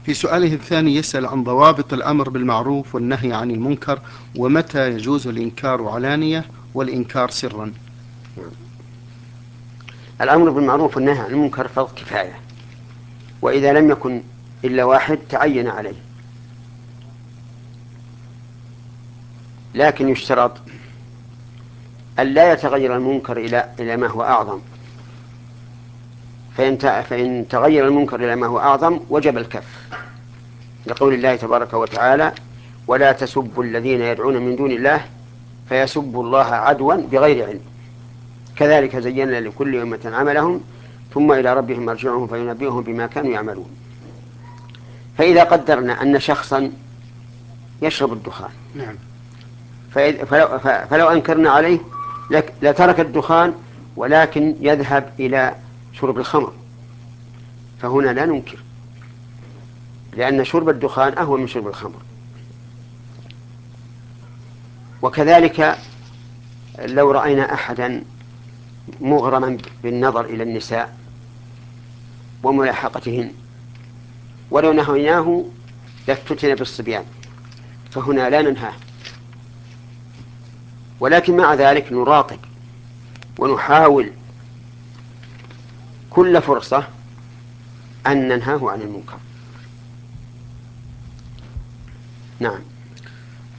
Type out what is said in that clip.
في سؤاله الثاني يسأل عن ضوابط الأمر بالمعروف والنهي عن المنكر، ومتى يجوز الإنكار علانية والإنكار سرا. الأمر بالمعروف والنهي عن المنكر فرض كفاية، وإذا لم يكن إلا واحد تعين عليه، لكن يشترط أن لا يتغير المنكر إلى ما هو أعظم، فإن تغير المنكر إلى ما هو أعظم وجب الكف، لقول الله تبارك وتعالى: ولا تسبوا الذين يدعون من دون الله فيسبوا الله عدوا بغير علم كذلك زينا لكل أمة عملهم ثم إلى ربهم مرجعهم فينبئهم بما كانوا يعملون. فإذا قدرنا أن شخصا يشرب الدخان، نعم. فلو أنكرنا عليه لترك الدخان ولكن يذهب إلى شرب الخمر، فهنا لا ننكر، لأن شرب الدخان أهون من شرب الخمر. وكذلك لو رأينا أحدا مغرما بالنظر إلى النساء وملاحقتهن ولو نهيناه لافتتن بالصبيان، فهنا لا ننهاه، ولكن مع ذلك نراقب ونحاول كل فرصة أن ننهاه عن المنكر. نعم.